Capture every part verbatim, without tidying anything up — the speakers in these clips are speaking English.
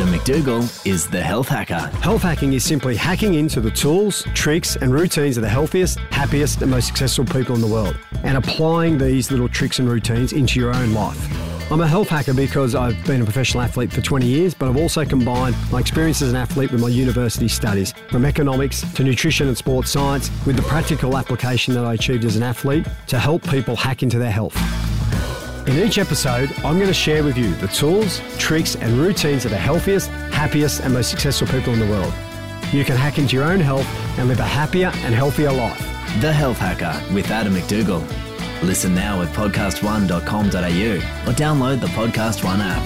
Adam McDougall is the Health Hacker. Health hacking is simply hacking into the tools, tricks and routines of the healthiest, happiest and most successful people in the world and applying these little tricks and routines into your own life. I'm a health hacker because I've been a professional athlete for twenty years, but I've also combined my experience as an athlete with my university studies, from economics to nutrition and sports science, with the practical application that I achieved as an athlete to help people hack into their health. In each episode, I'm going to share with you the tools, tricks and routines of the healthiest, happiest and most successful people in the world. You can hack into your own health and live a happier and healthier life. The Health Hacker with Adam McDougall. Listen now at podcast one dot com dot a u or download the Podcast One app.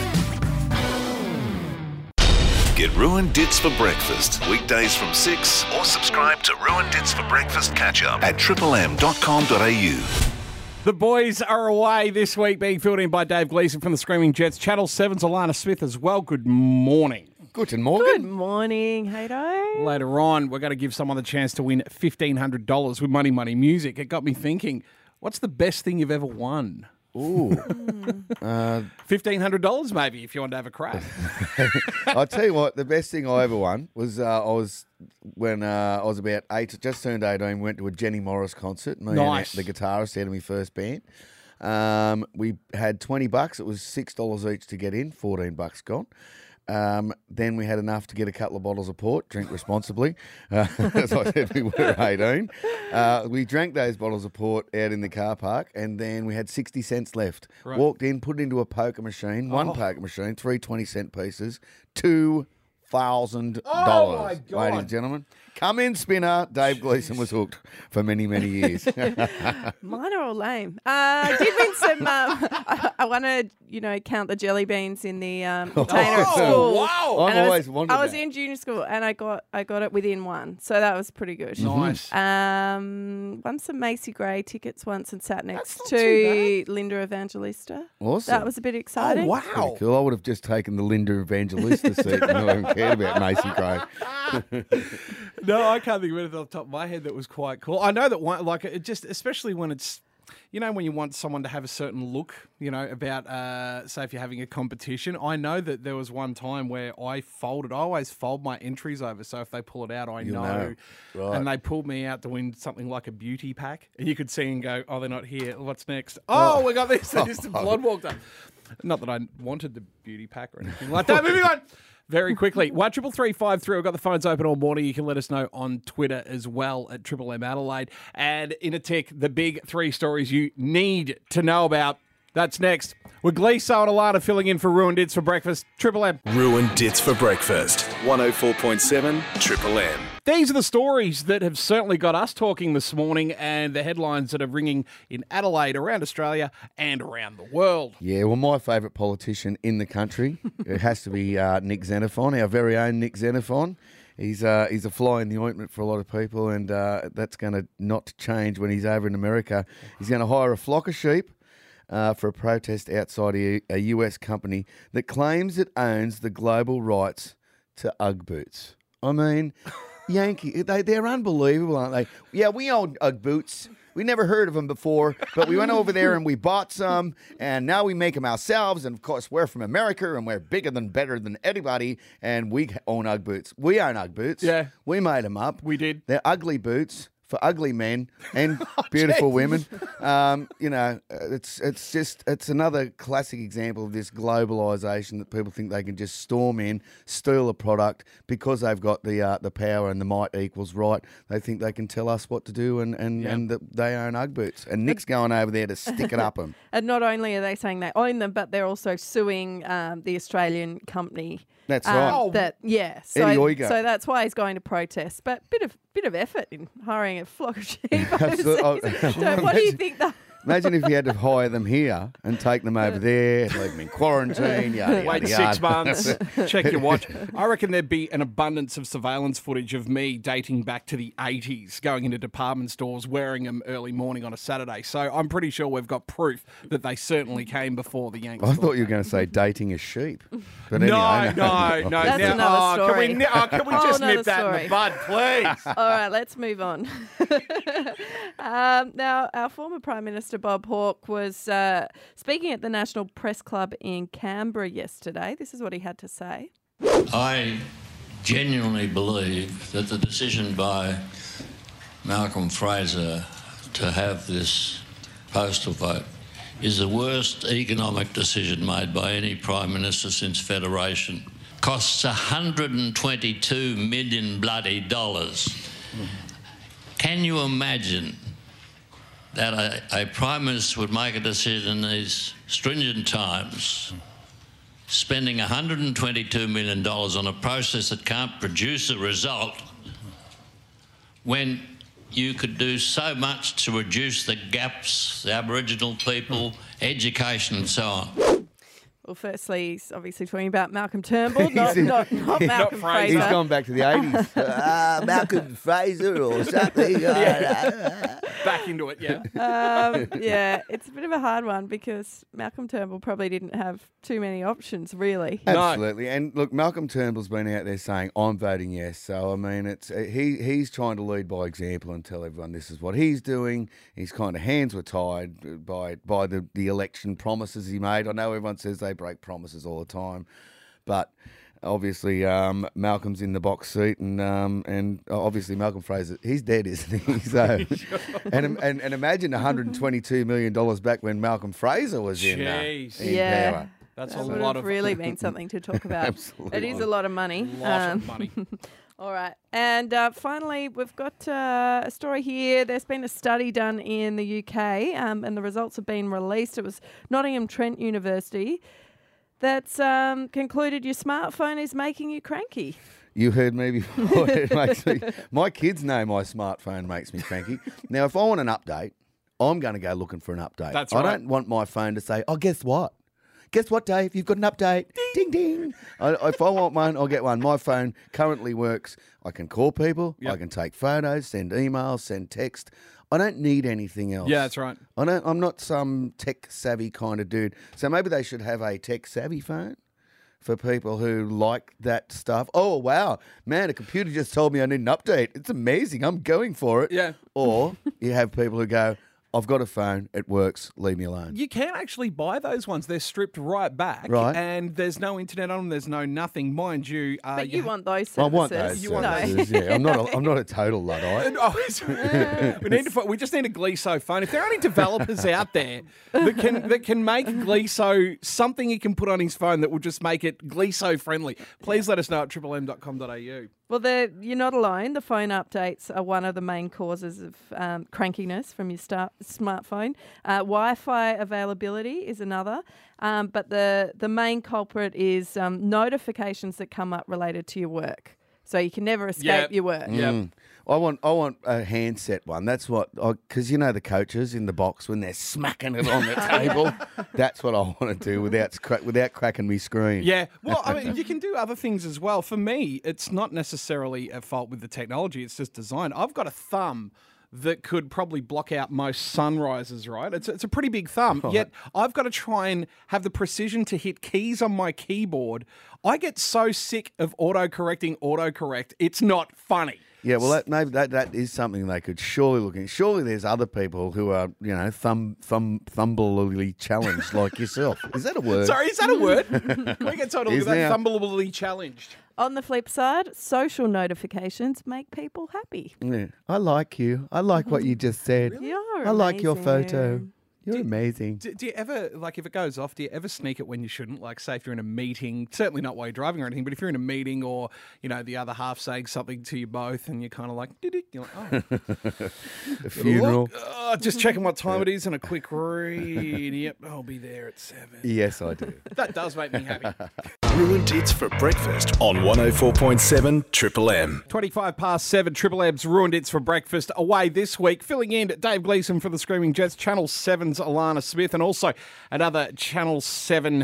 Get Ruined Dits for breakfast weekdays from six or subscribe to Ruined Dits for breakfast catch up at triple m dot com dot a u. The boys are away this week, being filled in by Dave Gleeson from the Screaming Jets. Channel seven's Alana Smith as well. Good morning. Guten Morgen. Good morning, Haydo. Later on, we're going to give someone the chance to win fifteen hundred dollars with Money Money Music. It got me thinking, what's the best thing you've ever won? Ooh. uh, fifteen hundred dollars maybe, if you want to have a crack. I'll tell you what, the best thing I ever won was uh, I was when uh, I was about eight, just turned eighteen, went to a Jenny Morris concert. Me Nice. and the guitarist out of my first band. Um, we had twenty bucks. It was six dollars each to get in, fourteen bucks gone. Um, then we had enough to get a couple of bottles of port, drink responsibly. Uh, as I said, we were eighteen. Uh, we drank those bottles of port out in the car park, and then we had sixty cents left. Right. Walked in, put it into a poker machine, one Oh. poker machine, three twenty-cent pieces, two thousand Oh, dollars. my God. Ladies and gentlemen. Come in, spinner. Dave Gleeson was hooked for many, many years. Mine are all lame. Uh, I did win some. Um, I, I want to, you know, count the jelly beans in the um, container at Oh, school. wow. I've And I always was, wondered I was that. in junior school, and I got I got it within one, so that was pretty good. Nice. Um, won some Macy Gray tickets once and sat next not to too Linda Evangelista. Awesome. That was a bit exciting. Oh, Pretty wow. cool. I would have just taken the Linda Evangelista seat and I haven't cared about Macy Gray. No, I can't think of anything off the top of my head that was quite cool. I know that one, like, it just, especially when it's, you know, when you want someone to have a certain look, you know, about, uh, say, if you're having a competition. I know that there was one time where I folded, I always fold my entries over, so if they pull it out, I You know. know. Right. And they pulled me out to win something like a beauty pack. And you could see and go, oh, they're not here. What's next? Oh, we got this. They just blood walked up. Not that I wanted the beauty pack or anything like that. Moving on. Very quickly, one triple three five three. I've got the phones open all morning. You can let us know on Twitter as well at Triple M Adelaide. And in a tick, the big three stories you need to know about. That's next. With Gleeso and Alana filling in for Ruined Dits for breakfast. Triple M. Ruined Dits for breakfast. one oh four point seven Triple M. These are the stories that have certainly got us talking this morning, and the headlines that are ringing in Adelaide, around Australia, and around the world. Yeah, well, my favourite politician in the country, it has to be uh, Nick Xenophon, our very own Nick Xenophon. He's uh, he's a fly in the ointment for a lot of people, and uh, that's going to not change when he's over in America. He's going to hire a flock of sheep uh, for a protest outside a, a U S company that claims it owns the global rights to Ugg boots. I mean, Yankee, they, they're unbelievable, aren't they? Yeah, we own Ugg boots. We never heard of them before, but we went over there and we bought some, and now we make them ourselves. And, of course, we're from America, and we're bigger than, better than anybody, and we own Ugg boots. We own Ugg boots. Yeah. We made them up. We did. They're ugly boots for ugly men and beautiful women. Um, you know, it's it's just, it's another classic example of this globalisation that people think they can just storm in, steal a product because they've got the uh, the power and the might equals right. They think they can tell us what to do, and, and, Yeah. and that they own Ugg boots. And Nick's going over there to stick it up them. And not only are they saying they own them, but they're also suing um, the Australian company. That's um, right. Oh. That yeah. So, Eddie Oigo. so that's why he's going to protest. But bit of bit of effort in hiring a flock of sheep. Absolutely. overseas. So what do you Imagine- think that? Imagine if you had to hire them here and take them over there, leave them in quarantine, yada, Wait yada, six yada. months, check your watch. I reckon there'd be an abundance of surveillance footage of me dating back to the eighties, going into department stores, wearing them early morning on a Saturday. So I'm pretty sure we've got proof that they certainly came before the Yankees. I thought you were going to say dating a sheep. But No, anyway, no, no. That's now, another oh, story. Can we, oh, can we Whole just nother nip that in story. the bud, please? All right, let's move on. um, now, our former Prime Minister Bob Hawke was uh, speaking at the National Press Club in Canberra yesterday. This is what he had to say. I genuinely believe that the decision by Malcolm Fraser to have this postal vote is the worst economic decision made by any Prime Minister since Federation. Costs one hundred twenty-two million bloody dollars. Can you imagine that a, a Prime Minister would make a decision in these stringent times, spending one hundred twenty-two million dollars on a process that can't produce a result, when you could do so much to reduce the gaps, the Aboriginal people, education and so on? Well, firstly, he's obviously talking about Malcolm Turnbull, not, not, not Malcolm Fraser. He's gone back to the eighties. uh, Malcolm Fraser or something. Back into it, yeah. Um, yeah, it's a bit of a hard one because Malcolm Turnbull probably didn't have too many options, really. Absolutely. And look, Malcolm Turnbull's been out there saying, I'm voting yes. So, I mean, it's uh, he he's trying to lead by example and tell everyone this is what he's doing. His kind of hands were tied by by the, the election promises he made. I know everyone says they break promises all the time, but obviously um, Malcolm's in the box seat, and um, and obviously Malcolm Fraser, he's dead, isn't he? So, and, and and imagine one hundred twenty-two million dollars back when Malcolm Fraser was in, uh, in yeah. power. That's that a would lot have of really been something to talk about. Absolutely. It is a lot of money. A lot Um, of money. All right. And uh, finally, we've got uh, a story here. There's been a study done in the U K, um, and the results have been released. It was Nottingham Trent University that's um, concluded your smartphone is making you cranky. You heard me before. It makes me, my kids know my smartphone makes me cranky. Now, if I want an update, I'm going to go looking for an update. That's I right. don't want my phone to say, oh, guess what? Guess what, Dave? You've got an update. Ding, ding. I, if I want one, I'll get one. My phone currently works. I can call people. Yep. I can take photos, send emails, send text. I don't need anything else. Yeah, that's right. I don't, I'm not some tech-savvy kind of dude. So maybe they should have a tech-savvy phone for people who like that stuff. Oh, wow. Man, a computer just told me I need an update. It's amazing. I'm going for it. Yeah. Or you have people who go, I've got a phone. It works. Leave me alone. You can actually buy those ones. They're stripped right back. Right. And there's no internet on them. There's no nothing. Mind you. Uh, But you ha- want those services. I want those You want services, yeah. I'm not a, I'm not a total Luddite. Oh, sorry. we need to. fi- We just need a Gliso phone. If there are any developers out there that can that can make Gliso something he can put on his phone that will just make it Gliso friendly, please let us know at triple m dot com dot a u. Well, the- you're not alone. The phone updates are one of the main causes of um, crankiness from your start, smartphone. Uh, Wi-Fi availability is another. Um, but the, the main culprit is um, notifications that come up related to your work. So you can never escape Yep. your work. Yep. Mm. I want I want a handset one. That's what, because you know the coaches in the box when they're smacking it on the table. That's what I want to do without cra- without cracking me screen. Yeah, well, I mean, you can do other things as well. For me, it's not necessarily a fault with the technology, it's just design. I've got a thumb that could probably block out most sunrises, right? It's, it's a pretty big thumb, yet I've got to try and have the precision to hit keys on my keyboard. I get so sick of auto-correcting autocorrect, it's not funny. Yeah, well, that, maybe that, that is something they could surely look at. Surely there's other people who are, you know, thumb thumb thumbly challenged like yourself. Is that a word? Sorry, is that a word? We get told to look Is at that now. thumbly challenged. On the flip side, social notifications make people happy. Yeah. I like you. I like what you just said. You're I like your amazing. photo. You're Do- amazing. Do, do you ever, like, if it goes off, do you ever sneak it when you shouldn't? Like, say if you're in a meeting, certainly not while you're driving or anything, but if you're in a meeting or, you know, the other half saying something to you both and you're kind of like, "Did-dit," you're like, oh. A funeral. Look, oh, just checking what time it is and a quick read. Yep, I'll be there at seven. Yes, I do. That does make me happy. Ruined Hits for breakfast on one oh four point seven Triple M. twenty-five past seven, Triple M's Ruined Hits for breakfast away this week. Filling in Dave Gleeson for the Screaming Jets, Channel seven's Alana Smith, and also another Channel seven,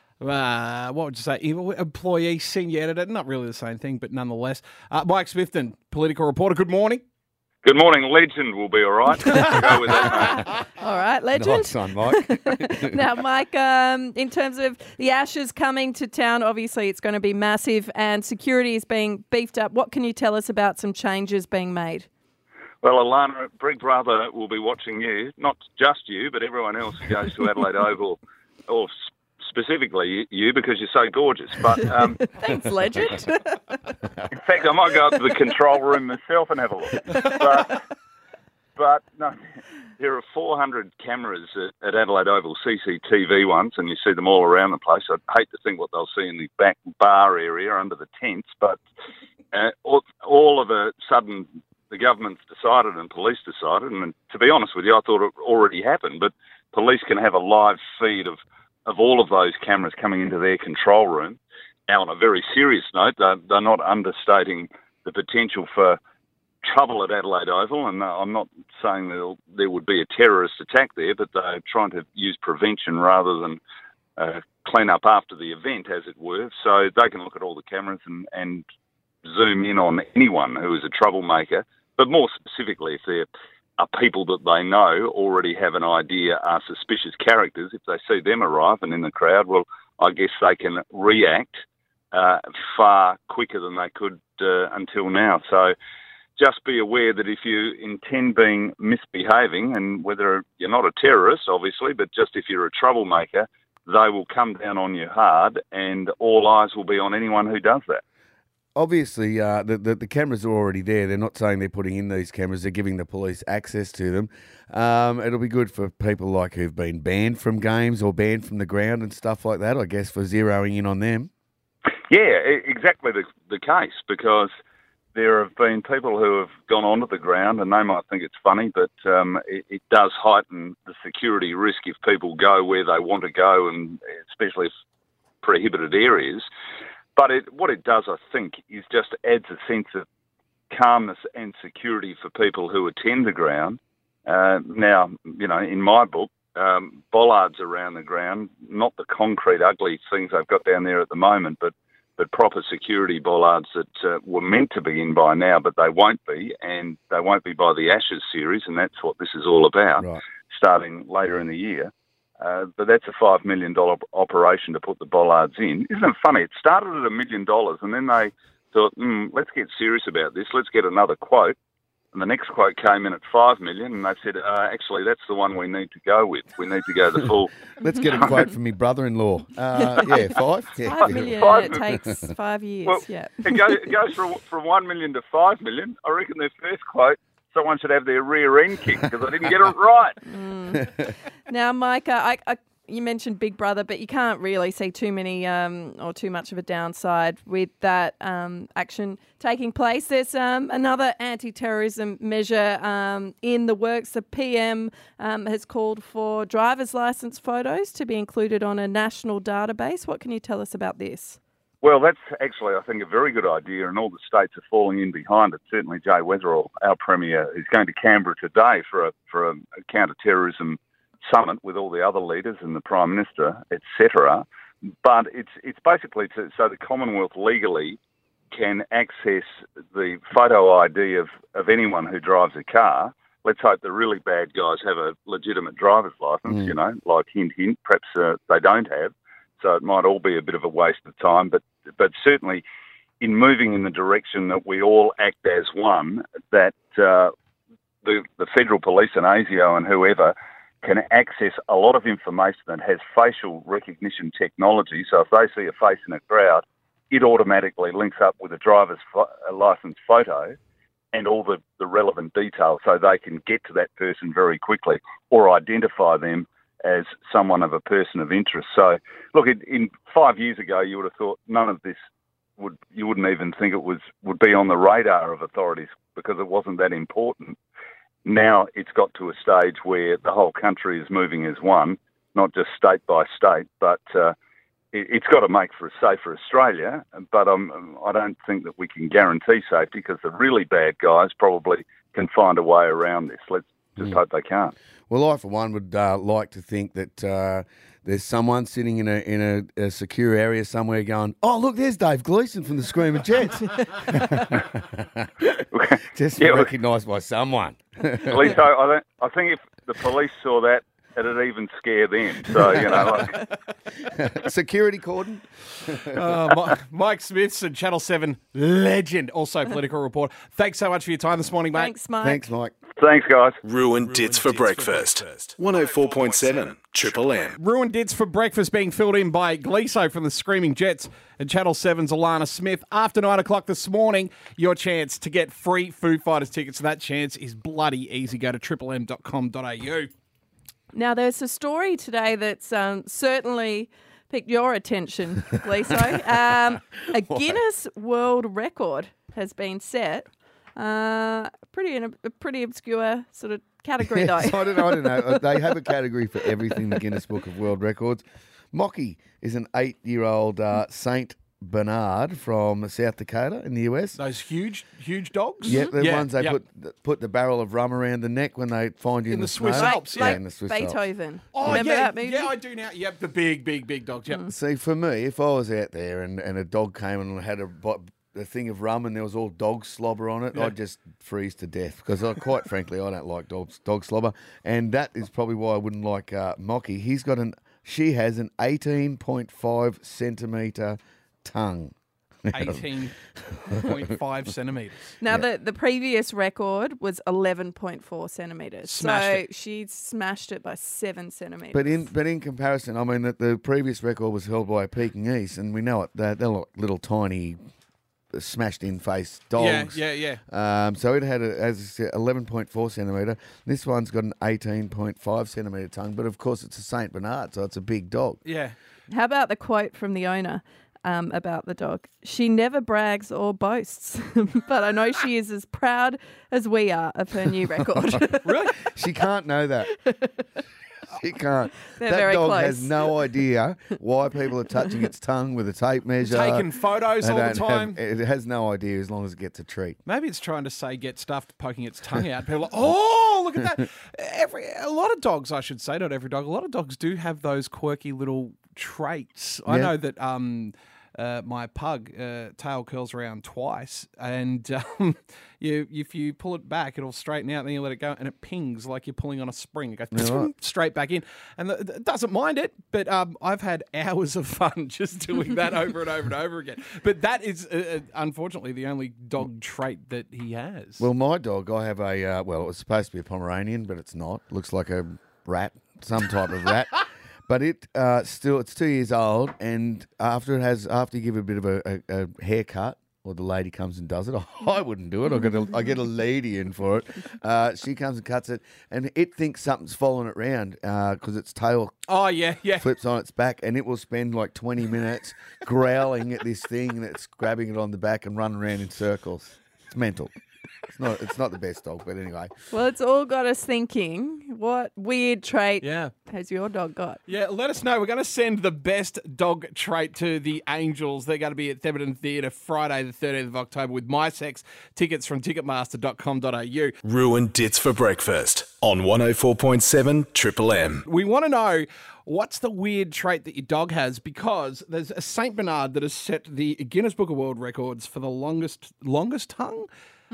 uh, what would you say, employee, senior editor. Not really the same thing, but nonetheless. Uh, Mike Smithton, political reporter. Good morning. Good morning, legend will be all right. We'll go with that, mate. All right, legend. Nice one, Mike. Now, Mike, um, in terms of the Ashes coming to town, obviously it's going to be massive and security is being beefed up. What can you tell us about some changes being made? Well, Alana, Big Brother will be watching you, not just you, but everyone else who goes to Adelaide Oval or specifically you because you're so gorgeous. But um, Thanks, legend. in fact, I might go up to the control room myself and have a look. But, but no, there are four hundred cameras at, at Adelaide Oval, C C T V ones, and you see them all around the place. I'd hate to think what they'll see in the back bar area under the tents, but uh, all, all of a sudden the government's decided and police decided, and to be honest with you, I thought it already happened, but police can have a live feed of, of all of those cameras coming into their control room. Now, on a very serious note, they're, they're not understating the potential for trouble at Adelaide Oval, and I'm not saying that there would be a terrorist attack there, but they're trying to use prevention rather than uh, clean up after the event, as it were. So they can look at all the cameras and, and zoom in on anyone who is a troublemaker, but more specifically, if there are people that they know already have an idea are suspicious characters, if they see them arrive and in the crowd, well, I guess they can react uh, far quicker than they could uh, until now. So just be aware that if you intend being misbehaving, and whether you're not a terrorist, obviously, but just if you're a troublemaker, they will come down on you hard, and all eyes will be on anyone who does that. Obviously, uh, the, the the cameras are already there. They're not saying they're putting in these cameras. They're giving the police access to them. Um, it'll be good for people like who've been banned from games or banned from the ground and stuff like that, I guess, for zeroing in on them. Yeah, exactly the, the case, because there have been people who have gone onto the ground, and they might think it's funny, but um, it, it does heighten the security risk if people go where they want to go, and especially if prohibited areas. But it, what it does, I think, is just adds a sense of calmness and security for people who attend the ground. Uh, now, you know, in my book, um, bollards around the ground, not the concrete ugly things they've got down there at the moment, but but proper security bollards that uh, were meant to be in by now, but they won't be, and they won't be by the Ashes series, and that's what this is all about, right, starting later in the year. Uh, but that's a five million dollars operation to put the bollards in. Isn't it funny? It started at a million dollars, and then they thought, mm, let's get serious about this. Let's get another quote. And the next quote came in at five million dollars, and they said, uh, actually, that's the one we need to go with. We need to go the full... Let's get a quote from my brother-in-law. Uh, yeah, five? Yeah. Five million, five, it takes five years, well, yeah. It goes, it goes from, from one million to five million. I reckon their first quote, someone should have their rear end kicked because I didn't get it right. Mm. Now, Micah, I, I, you mentioned Big Brother, but you can't really see too many um, or too much of a downside with that um, action taking place. There's um, another anti-terrorism measure um, in the works. The P M um, has called for driver's licence photos to be included on a national database. What can you tell us about this? Well, that's actually, I think, a very good idea, and all the states are falling in behind it. Certainly, Jay Weatherill, our Premier, is going to Canberra today for a for a counter-terrorism summit with all the other leaders and the Prime Minister, et cetera. But it's it's basically to, so the Commonwealth legally can access the photo I D of, of anyone who drives a car. Let's hope the really bad guys have a legitimate driver's licence, mm. you know, like hint, hint, perhaps uh, they don't have. So it might all be a bit of a waste of time, but but certainly in moving in the direction that we all act as one, that uh, the, the Federal Police and ASIO and whoever can access a lot of information that has facial recognition technology. So if they see a face in a crowd, it automatically links up with a driver's fo- licence photo and all the, the relevant details so they can get to that person very quickly or identify them as someone of a person of interest. So, look, in, in five years ago, you would have thought none of this would, you wouldn't even think it was would be on the radar of authorities because it wasn't that important. Now it's got to a stage where the whole country is moving as one, not just state by state, but uh, it, it's got to make for a safer Australia. But um, I don't think that we can guarantee safety because the really bad guys probably can find a way around this. Let's just mm. hope they can't. Well, I, for one, would uh, like to think that uh, there's someone sitting in a in a, a secure area somewhere going, oh, look, there's Dave Gleeson from the Screaming Jets. Just yeah, recognised by someone. At least I, I, think, I think if the police saw that, it'd even scare them. So, you know, like, Security cordon. Uh, Mi- Mike Smith's and Channel seven legend, also political reporter. Thanks so much for your time this morning, mate. Thanks, Mike. Thanks, Mike. thanks, guys. Ruined Dits for breakfast. one oh four point seven Triple M. Ruined Dits for breakfast being filled in by Gleeso from the Screaming Jets and Channel seven's Alana Smith. After nine o'clock this morning, your chance to get free Foo Fighters tickets. That chance is bloody easy. Go to triple m dot com dot a u. Now, there's a story today that's um, certainly piqued your attention, Gleeso. um, a Guinness World Record has been set. Uh, pretty in a, a pretty obscure sort of category, though. Yes, I don't know. I don't know. They have a category for everything. The Guinness Book of World Records. Mocky is an eight-year-old uh, Saint Bernard from South Dakota in the U S. Those huge, huge dogs? Yeah, the Yeah, ones they yep. put put the barrel of rum around the neck when they find you in, In the snow. Swiss Alps, yeah, yeah. in the Swiss Alps. Beethoven. Oh, Remember yeah, that movie? yeah, I do now. Yep, the big, big, big dogs. Yep. See, for me, if I was out there and, and a dog came and had a, bo- a thing of rum and there was all dog slobber on it, Yeah. I'd just freeze to death because, I, quite frankly, I don't like dog, dog slobber. And that is probably why I wouldn't like uh, Mocky. He's got an, she has an eighteen point five centimetre tongue. eighteen point five centimetres. Now, the, the previous record was eleven point four centimetres. Smashed so it. she smashed it by seven centimetres. But in but in comparison, I mean, the, the previous record was held by a Pekingese, and we know it. They're, they're like little tiny, smashed-in face dogs. Yeah, yeah, yeah. Um, so it had, a, as I said, eleven point four centimetre. This one's got an eighteen point five centimetre tongue, but of course it's a Saint Bernard, so it's a big dog. Yeah. How about the quote from the owner um, about the dog? She never brags or boasts, but I know she is as proud as we are of her new record. Really? She can't know that. She can't. They're that very dog close. has no idea why people are touching its tongue with a tape measure. Taking photos They all the don't have- time. it has no idea as long as it gets a treat. Maybe it's trying to say get stuffed, poking its tongue out. People are like, oh, look at that. Every A lot of dogs, I should say, not every dog, a lot of dogs do have those quirky little traits. I Yeah. know that um, uh, my pug uh, tail curls around twice, and um, you if you pull it back, it'll straighten out, then you let it go, and it pings like you're pulling on a spring. It goes Yeah, right. straight back in, and the, it doesn't mind it, but um, I've had hours of fun just doing that over and over and over again. But that is, uh, uh, unfortunately, the only dog trait that he has. Well, my dog, I have a, uh, well, it was supposed to be a Pomeranian, but it's not. Looks like a rat, some type of rat. But it uh, still, it's two years old, and after it has, after you give it a bit of a, a, a haircut, or the lady comes and does it, I wouldn't do it. I get a, I get a lady in for it. Uh, she comes and cuts it, and it thinks something's following it round because its tail Oh, yeah, yeah. flips on its back, and it will spend like twenty minutes growling at this thing, and it's grabbing it on the back and running around in circles. It's mental. It's not. It's not the best dog, but anyway. Well, it's all got us thinking, what weird trait Yeah. has your dog got? Yeah, let us know. We're going to send the best dog trait to the Angels. They're going to be at Theberton Theatre Friday, the thirteenth of October with My Sex. Tickets from ticketmaster dot com dot a u. Ruined Dits for breakfast on one oh four point seven Triple M. We want to know what's the weird trait that your dog has, because there's a Saint Bernard that has set the Guinness Book of World Records for the longest longest tongue.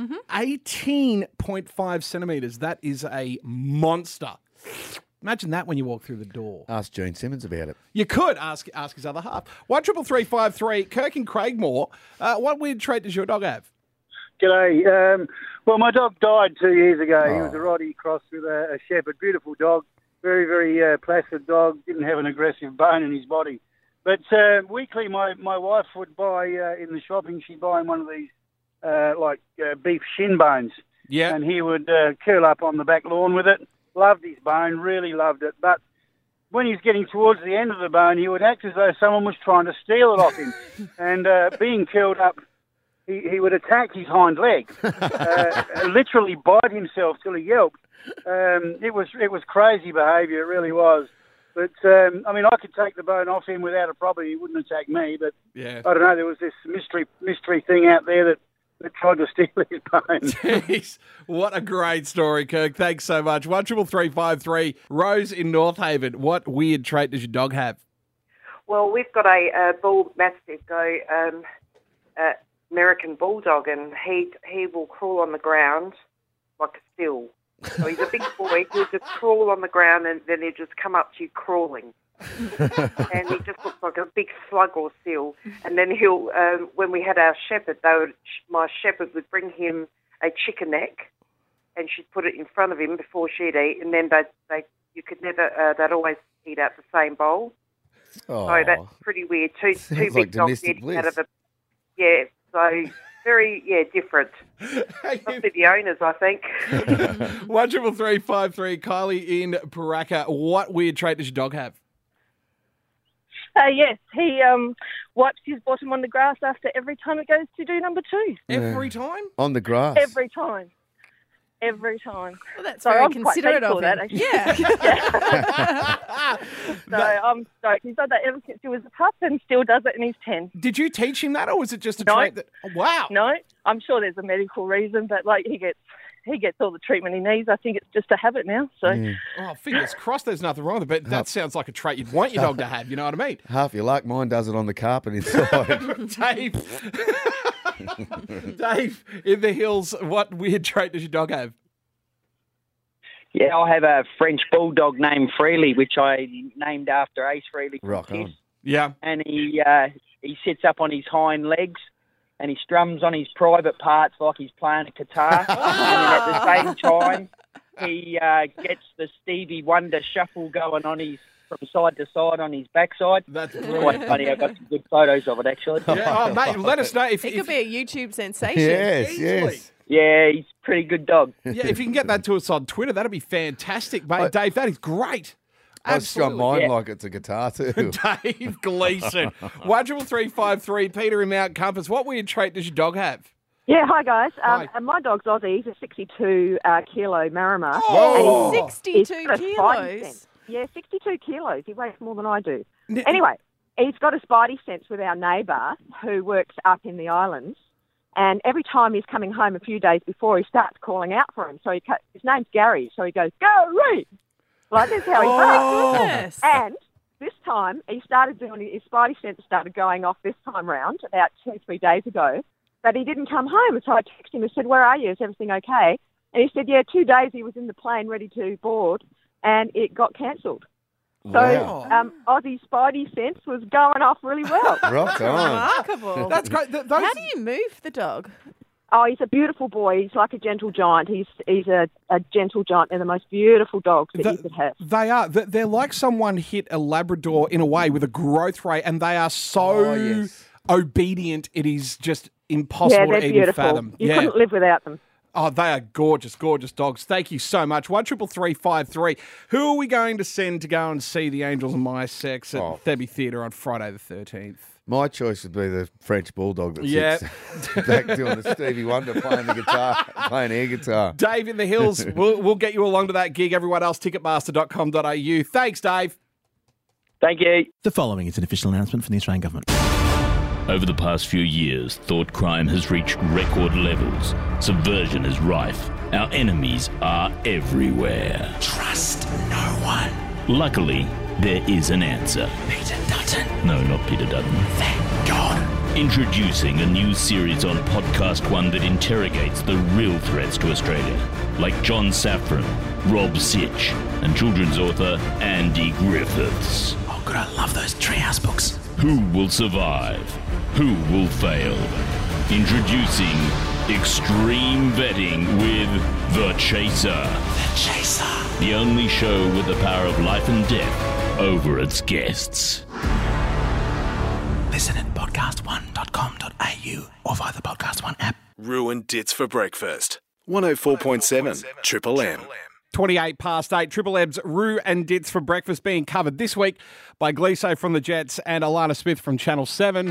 eighteen point five centimetres. That is a monster. Imagine that when you walk through the door. Ask Gene Simmons about it. You could ask ask his other half. One triple three five three. Kirk and Craigmore. Uh, what weird trait does your dog have? G'day. Um, well, my dog died two years ago. He Oh. was a Rottie crossed with a, a Shepherd. Beautiful dog. Very, very uh, placid dog. Didn't have an aggressive bone in his body. But uh, weekly, my, my wife would buy uh, in the shopping, she'd buy him one of these, uh, like, uh, beef shin bones. Yeah. And he would uh, curl up on the back lawn with it. Loved his bone, really loved it. But when he was getting towards the end of the bone, he would act as though someone was trying to steal it off him. and uh, being curled up, he, he would attack his hind leg, uh, literally bite himself till he yelped. Um, it was it was crazy behaviour, it really was. But, um, I mean, I could take the bone off him without a problem. He wouldn't attack me. But, Yeah. I don't know, there was this mystery mystery thing out there that, that tried to steal his bone. Jeez, what a great story, Kirk. Thanks so much. One triple three five three. Rose in North Haven. What weird trait does your dog have? Well, we've got a, uh bull mastiff, go um, uh, American bulldog, and he he will crawl on the ground like a still. So he's a big boy. He'll just crawl on the ground and then he'll just come up to you crawling. And he just looks like a big slug or seal. And then he'll, um, when we had our shepherd, they would, my shepherd would bring him a chicken neck, and she'd put it in front of him before she'd eat. And then they, they, you could never, uh, they'd always eat out the same bowl. Oh, so that's pretty weird. Two, two sounds big like dogs domestic eating out bliss. of a, yeah. So very, yeah, different. Must be the owners, I think. One triple three five three. Kylie in Paraka. What weird trait does your dog have? Uh, yes, he um, wipes his bottom on the grass after every time it goes to do number two. Every time? On the grass. Every time. Every time. Well, that's so very I'm quite considerate thankful of that, him. actually. Yeah. So I'm stoked. He's done that ever since he was a pup and still does it and he's ten. Did you teach him that, or was it just a No. trait that... Oh, wow. No, I'm sure there's a medical reason, but like he gets he gets all the treatment he needs. I think it's just a habit now. So Oh, fingers crossed there's nothing wrong with it, but that sounds like a trait you'd want your dog to have, you know what I mean? Half your luck, mine does it on the carpet inside. Dave. Dave, in the hills, what weird trait does your dog have? Yeah, I have a French bulldog named Freely, which I named after Ace Freely. from Rock Kiss. on. Yeah. And he uh, he sits up on his hind legs and he strums on his private parts like he's playing a guitar. And at the same time, he uh, gets the Stevie Wonder shuffle going on his from side to side on his backside. That's It's brilliant. quite funny. I've got some good photos of it, actually. Yeah, oh, mate, let us know if... It if could be a YouTube sensation. Yes, Easily. yes. Yeah, he's a pretty good dog. Yeah, if you can get that to us on Twitter, that'd be fantastic, mate. I- Dave, that is great. I strum mine Yeah. like it's a guitar too. Dave Gleeson. One triple three five three. Peter in Mount Compass. What weird trait does your dog have? Yeah, hi guys. Um, Hi. and my dog's Aussie. He's a sixty-two uh, kilo Marama. Oh! And he's- sixty-two he's got a spidey kilos. sense. Yeah, sixty-two kilos. He weighs more than I do. N- Anyway, he's got a spidey sense with our neighbour who works up in the islands. And every time he's coming home a few days before, he starts calling out for him. So he, ca- his name's Gary. So he goes, Gary! Like, that's how he Oh, barks. goodness. And this time, he started doing, his spidey sense started going off this time round, about two, three days ago. But he didn't come home. And so I texted him and said, where are you? Is everything okay? And he said, yeah, two days he was in the plane ready to board, and it got cancelled. So Wow. um, Aussie spidey sense was going off really well. Rock on. Remarkable. That's great. Th- those- How do you move the dog? Oh, he's a beautiful boy. He's like a gentle giant. He's he's a, a gentle giant. They're the most beautiful dogs that The- you could have. They are. Th- They're like someone hit a Labrador in a way with a growth rate, and they are so Oh, yes. obedient. It is just impossible Yeah, to they're even beautiful. fathom. You yeah. couldn't live without them. Oh, they are gorgeous, gorgeous dogs. Thank you so much. One triple three five three. Who are we going to send to go and see the Angels and My Sex at Oh. Thebby Theatre on Friday the thirteenth? My choice would be the French bulldog that Yeah. sits back doing the Stevie Wonder playing the guitar, playing air guitar. Dave in the Hills, we'll, we'll get you along to that gig. Everyone else, ticketmaster dot com dot a u. Thanks, Dave. Thank you. The following is an official announcement from the Australian Government. Over the past few years, thought crime has reached record levels. Subversion is rife. Our enemies are everywhere. Trust no one. Luckily, there is an answer. Peter Dutton. No, not Peter Dutton. Thank God. Introducing a new series on Podcast One that interrogates the real threats to Australia, like John Safran, Rob Sitch, and children's author Andy Griffiths. Oh, God, I love those Treehouse books. Who will survive? Who will fail? Introducing Extreme Vetting with The Chaser. The Chaser. The only show with the power of life and death over its guests. Listen at podcast one dot com dot a u or via the Podcast One app. Ruined Dits for Breakfast. one oh four point seven Triple M. twenty-eight past eight. Triple M's Roo and Dits for Breakfast being covered this week by Gleeso from the Jets and Alana Smith from Channel seven.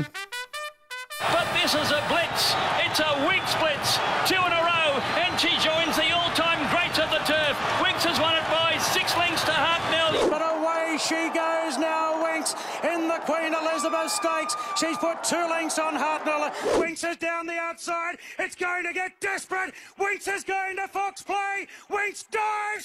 But this is a blitz. It's a Winks blitz. Two in a row, and she joins the all-time greats of the turf. Winks has won it by six lengths to Hartnell. But away she goes now, Winks, in the Queen Elizabeth Stakes. She's put two lengths on Hartnell. Winks is down the outside. It's going to get desperate. Winks is going to Fox Play. Winks dives.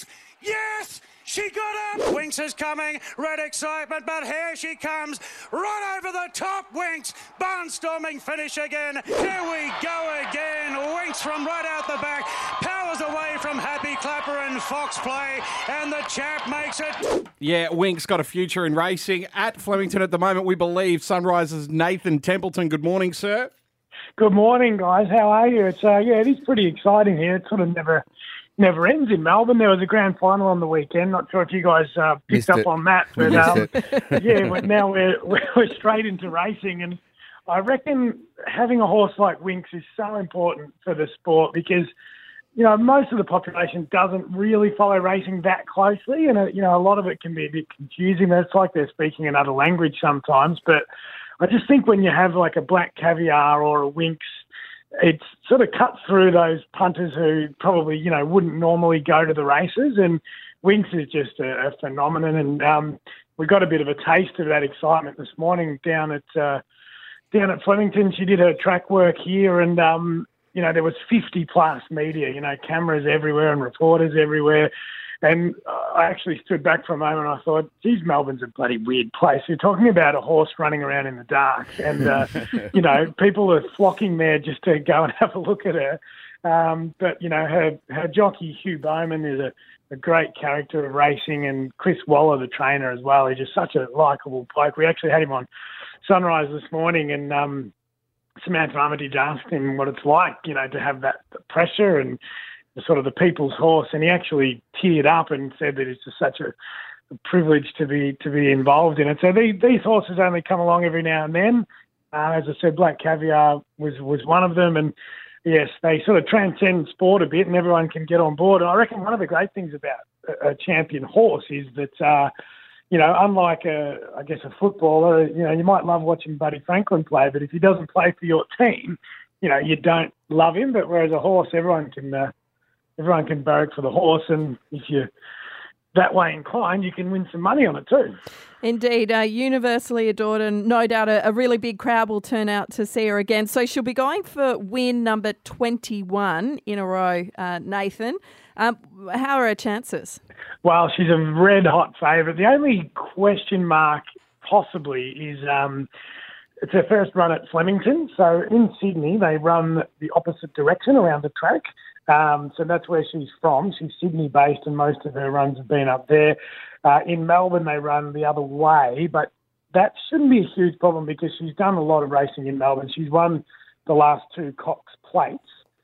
Yes! She got up! Winks is coming, red excitement, but here she comes, right over the top, Winks, barnstorming finish again, here we go again, Winks from right out the back, powers away from Happy Clapper and Fox Play, and the chap makes it. Yeah, Winks got a future in racing at Flemington at the moment, we believe. Sunrise's Nathan Templeton, good morning, sir. Good morning, guys. How are you? It's uh, yeah, it is pretty exciting here. It sort of never never ends in Melbourne. There was a grand final on the weekend. Not sure if you guys uh, picked Missed up it. on that, We but missed um, it. yeah, but now we're we're straight into racing, and I reckon having a horse like Winks is so important for the sport because you know most of the population doesn't really follow racing that closely, and uh, you know a lot of it can be a bit confusing. It's like they're speaking another language sometimes, but I just think when you have like a Black Caviar or a Winks, it sort of cuts through those punters who probably, you know, wouldn't normally go to the races. And Winks is just a, a phenomenon. And um, we got a bit of a taste of that excitement this morning down at uh, down at Flemington. She did her track work here, and um, you know there was fifty plus media, you know, cameras everywhere and reporters everywhere. And I actually stood back for a moment and I thought, geez, Melbourne's a bloody weird place. You're talking about a horse running around in the dark. And, uh, you know, people are flocking there just to go and have a look at her. Um, but, you know, her, her jockey, Hugh Bowman, is a, a great character of racing. And Chris Waller, the trainer as well, he's just such a likeable bloke. We actually had him on Sunrise this morning, and um, Samantha Armitage asked him what it's like, you know, to have that pressure and the sort of the people's horse, and he actually teared up and said that it's just such a, a privilege to be to be involved in it. So these, these horses only come along every now and then. Uh, as I said, Black Caviar was, was one of them, and yes, they sort of transcend sport a bit, and everyone can get on board. And I reckon one of the great things about a, a champion horse is that, uh, you know, unlike a, I guess a footballer, you know, you might love watching Buddy Franklin play, but if he doesn't play for your team, you know, you don't love him. But whereas a horse, everyone can. Uh, Everyone can barrack for the horse, and if you're that way inclined, you can win some money on it too. Indeed, uh, universally adored, and no doubt a, a really big crowd will turn out to see her again. So she'll be going for win number twenty-one in a row, uh, Nathan. Um, how are her chances? Well, she's a red-hot favourite. The only question mark possibly is um, it's her first run at Flemington. So in Sydney, they run the opposite direction around the track. Um, so that's where she's from. She's Sydney-based, and most of her runs have been up there. Uh, in Melbourne, they run the other way, but that shouldn't be a huge problem because she's done a lot of racing in Melbourne. She's won the last two Cox Plates,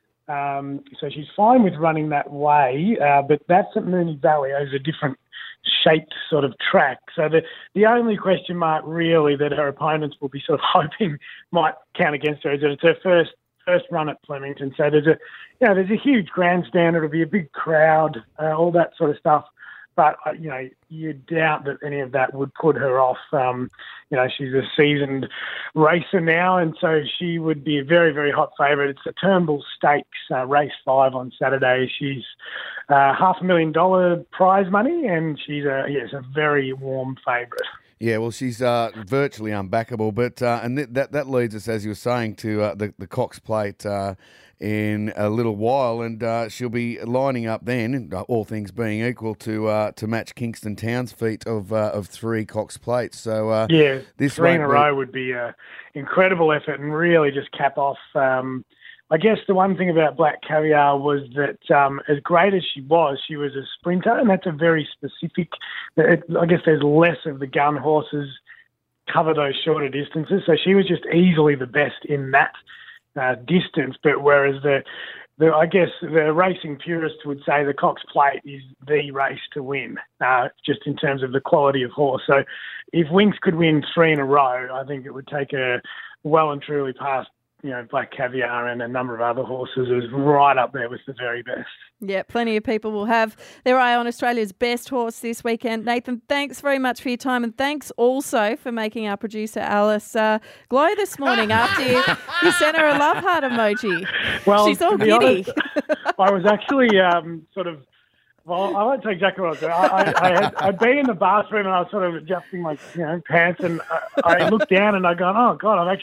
um, so she's fine with running that way, uh, but that's at Moonee Valley over a different shaped sort of track. So the the only question mark really that her opponents will be sort of hoping might count against her is that it's her first first run at Flemington. So there's a, you know, there's a huge grandstand. It'll be a big crowd, uh, all that sort of stuff. But, uh, you know, you doubt that any of that would put her off. Um, you know, she's a seasoned racer now, and so she would be a very, very hot favourite. It's the Turnbull Stakes, uh, race five on Saturday. She's uh, half a million dollar prize money, and she's a, yes, a very warm favourite. Yeah, well, she's uh, virtually unbackable, but uh, and th- that that leads us, as you were saying, to uh, the the Cox Plate uh, in a little while, and uh, she'll be lining up then, all things being equal, to uh, to match Kingston Town's feat of uh, of three Cox Plates. So uh, yeah, this three in a be... row would be an incredible effort, and really just cap off. Um, I guess the one thing about Black Caviar was that um, as great as she was, she was a sprinter, and that's a very specific. It, I guess there's less of the gun horses cover those shorter distances, so she was just easily the best in that uh, distance. But whereas the, the, I guess the racing purists would say the Cox Plate is the race to win, uh, just in terms of the quality of horse. So if Winks could win three in a row, I think it would take her well and truly past, you know, Black Caviar and a number of other horses. It was right up there with the very best. Yeah, plenty of people will have their eye on Australia's best horse this weekend. Nathan, thanks very much for your time, and thanks also for making our producer Alice uh, glow this morning after you, you sent her a love heart emoji. Well, she's all to be giddy. honest, I was actually um, sort of, well, I won't say exactly what I was doing. I, I, I had, I'd been in the bathroom and I was sort of adjusting my, you know, pants, and I, I looked down and I gone, oh God, I've actually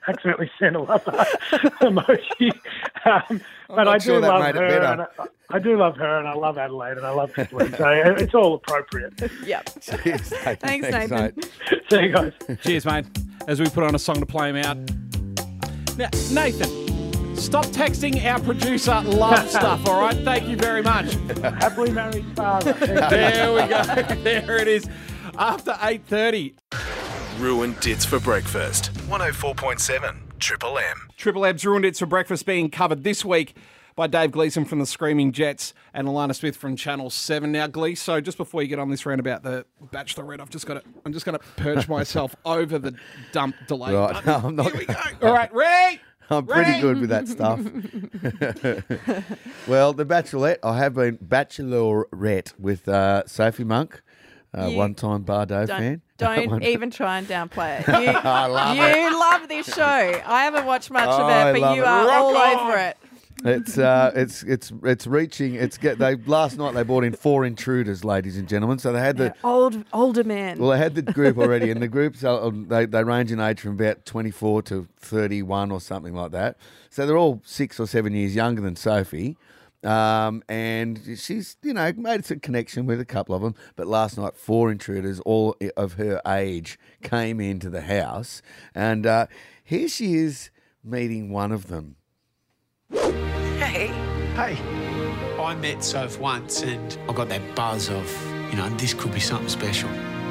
accidentally sent a love emoji. Um, but I do sure that love made it her. better. And I, I do love her, and I love Adelaide, and I love Triple M. So it's all appropriate. Yep. Cheers, Nathan. Thanks, Nathan. mate. See you guys. Cheers, mate. As we put on a song to play him out. Now, Nathan, stop texting our producer love stuff, all right? Thank you very much. Happily married father. There we go. There it is. After eight thirty. Ruined Dits for Breakfast. one oh four point seven Triple M. Triple M's Ruined It's for Breakfast being covered this week by Dave Gleeson from the Screaming Jets and Alana Smith from Channel seven. Now, Glees, so just before you get on this round about the Bachelorette, I've just got to, I'm just going to perch myself over the dump delay Right, button. no, I'm not. Here we go. All right, ready? I'm pretty Ready? good with that stuff. Well, the Bachelorette, I have been Bachelorette with uh, Sophie Monk, uh, You- one-time Bardo fan. Don't One- even try and downplay it. You, I love you it. love this show. I haven't watched much Oh, of I it, but love you it. are Rock all on. over it. It's uh, it's it's it's reaching. It's get. They last night they brought in four intruders, ladies and gentlemen. So they had the. Old, older man. Well, they had the group already, and the groups uh, they they range in age from about twenty-four to thirty-one or something like that. So they're all six or seven years younger than Sophie, um, and she's you know made a connection with a couple of them. But last night, four intruders, all of her age, came into the house, and uh, here she is meeting one of them. Hey. Hey. I met Soph once and I got that buzz of, you know, this could be something special.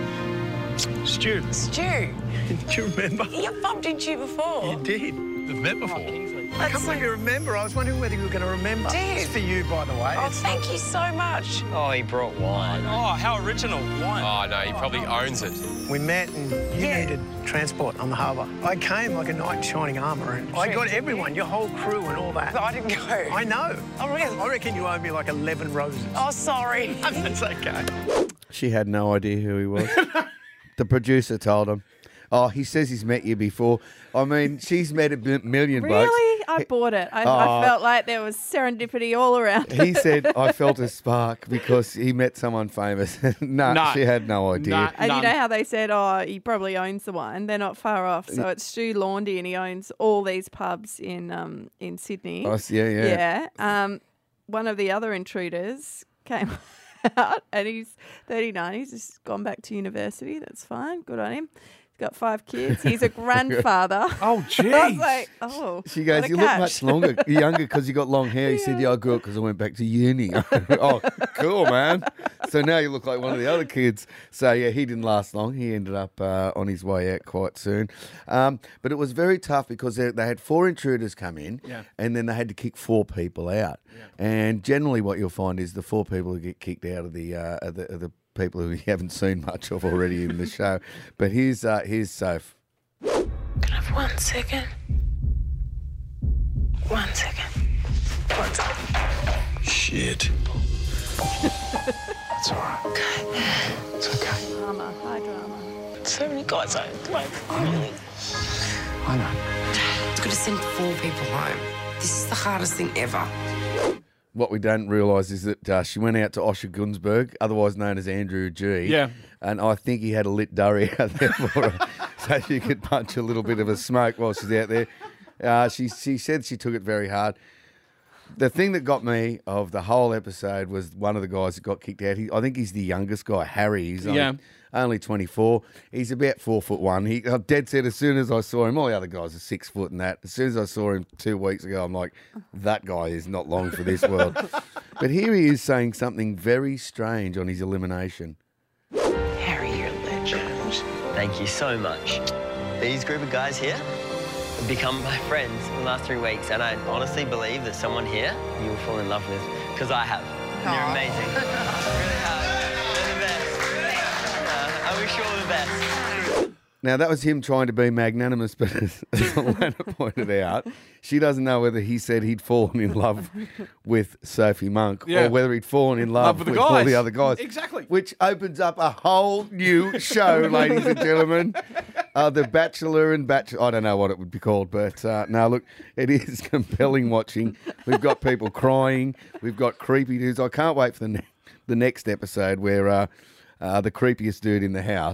Stu. Stu, Do you remember? you bumped into you before. You did. We've met before. I That's can't believe you remember. I was wondering whether you were going to remember. Did. It's for you, by the way. Oh, It's thank you so much. Oh, he brought wine. Oh, how original. Wine. Oh, no, he probably owns it. We met and you Yeah. needed transport on the harbour. I came like a knight in shining armour and I got everyone, your whole crew and all that. I didn't go. I know. Oh, really? I reckon you owe me like eleven roses. Oh, sorry. That's okay. She had no idea who he was. The producer told him. Oh, he says he's met you before. I mean, she's met a mi- million blokes. Really? I bought it. I, Oh. I felt like there was serendipity all around. He said, I felt a spark because he met someone famous. no, No. she had no idea. And you know how they said, oh, he probably owns the one. They're not far off. So it's Stu Laundy, and he owns all these pubs in um in Sydney. Oh, yeah, yeah. Yeah. Um, one of the other intruders came out, and he's thirty-nine. He's just gone back to university. That's fine. Good on him. He's got five kids. He's a grandfather. Oh, I was jeez. like, oh. She goes, what a you look catch." much longer, younger because you got long hair. He said, yeah, I grew up because I went back to uni. Oh, cool, man. So now you look like one of the other kids. So, yeah, he didn't last long. He ended up uh, on his way out quite soon. Um, but it was very tough because they, they had four intruders come in Yeah. and then they had to kick four people out. And generally what you'll find is the four people who get kicked out of the, uh, of the, of the people who you haven't seen much of already in the show. But here's, uh, here's Soph. Can I have one second? One second. One second. Shit. It's all right. It's okay. Drama, high drama. So many guys I like, really. I know. It's good to send four people home. This is the hardest thing ever. What we don't realise is that uh, she went out to Osher Gunsberg, otherwise known as Andrew G. Yeah. And I think he had a lit durry out there for her so she could punch a little bit of a smoke while she's out there. Uh, she, she said she took it very hard. The thing that got me of the whole episode was one of the guys that got kicked out. He, I think he's the youngest guy, Harry. He's only, Yeah. only twenty-four. He's about four foot one. He, I'm dead set as soon as I saw him. All the other guys are six foot and that. As soon as I saw him two weeks ago, I'm like, that guy is not long for this world. But here he is saying something very strange on his elimination. Harry, you're a legend. Thank you so much. These group of guys here have become my friends in the last three weeks, and I honestly believe that someone here you will fall in love with, because I have. And they're amazing. I really have. They're the best. Uh, I wish you all the best. Now, that was him trying to be magnanimous, but as, as Alana pointed out, she doesn't know whether he said he'd fallen in love with Sophie Monk Yeah. or whether he'd fallen in love, Love with with, the all guys. the other guys. Exactly. Which opens up a whole new show, ladies and gentlemen. Uh, the Bachelor and Bachelor... I don't know what it would be called, but uh, no, look, it is compelling watching. We've got people crying. We've got creepy dudes. I can't wait for the, ne- the next episode where uh, uh, the creepiest dude in the house...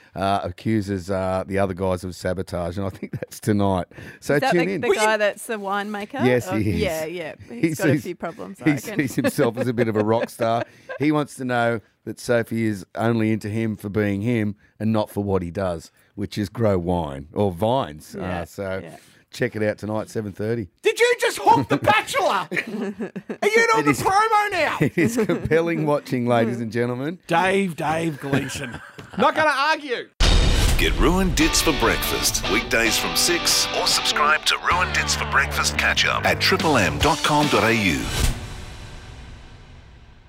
uh, accuses uh, the other guys of sabotage, and I think that's tonight. So is that tune the, in. the guy that's the winemaker? Yes, Or- he is. Yeah, yeah. He's He got a sees- few problems, I He reckon. sees himself as a bit of a rock star. He wants to know that Sophie is only into him for being him and not for what he does, which is grow wine or vines. Yeah, Uh, so yeah. check it out tonight, seven thirty. Did you just hook The Bachelor? Are you on It the is- promo now? It is compelling watching, ladies and gentlemen. Dave, Dave Gleason. Not going to argue. Get Ruined Dits for breakfast, weekdays from six, or subscribe to Ruined Dits for breakfast catch up at triple m dot com dot a u.